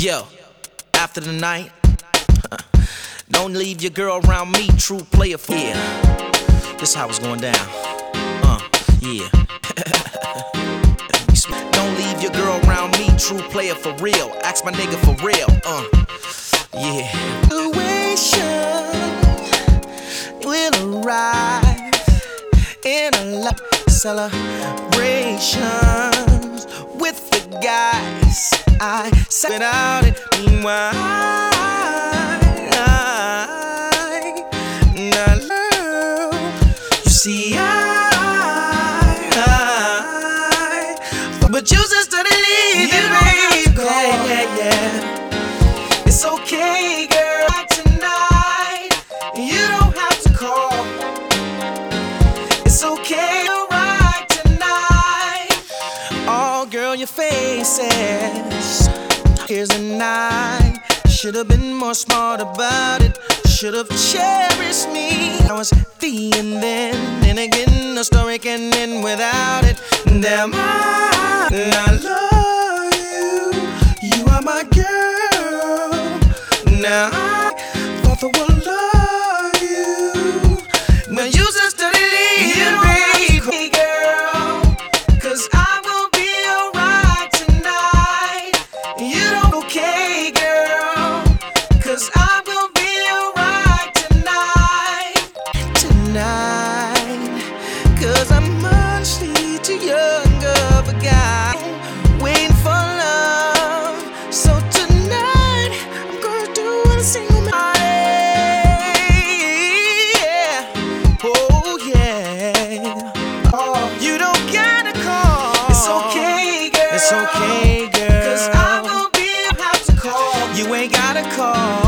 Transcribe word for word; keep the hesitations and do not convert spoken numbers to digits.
Yo, after the night, don't leave your girl around me, true player for yeah. This how it's going down. Uh, yeah. Don't leave your girl around me, true player for real. Ask my nigga for real. Uh, yeah. Situation will arrive in a lot of celebrations with the guys. I said without it. Meanwhile, I, I love. You see, I, I, but you just didn't leave it, baby. Yeah, yeah, yeah. It's okay, girl. Tonight, you don't have to call. It's okay, alright tonight. Oh, girl, your faces. Here's a night. Should've been more smart about it. Should've cherished me. I was feeling then. And again, the story can end without it. Damn, I, I love you. You are my girl. Now I thought I would love you. But you just didn't leave it, baby, girl. Cause I will be alright tonight. You don't okay, girl. Cause I will be alright tonight. Tonight. Cause I'm muchly too young of a guy waiting for love. So tonight I'm gonna do what a single man. Yeah. Oh yeah. Oh, you don't gotta call. It's okay, girl. It's okay, girl. Cause I will be have to call. You ain't gotta call.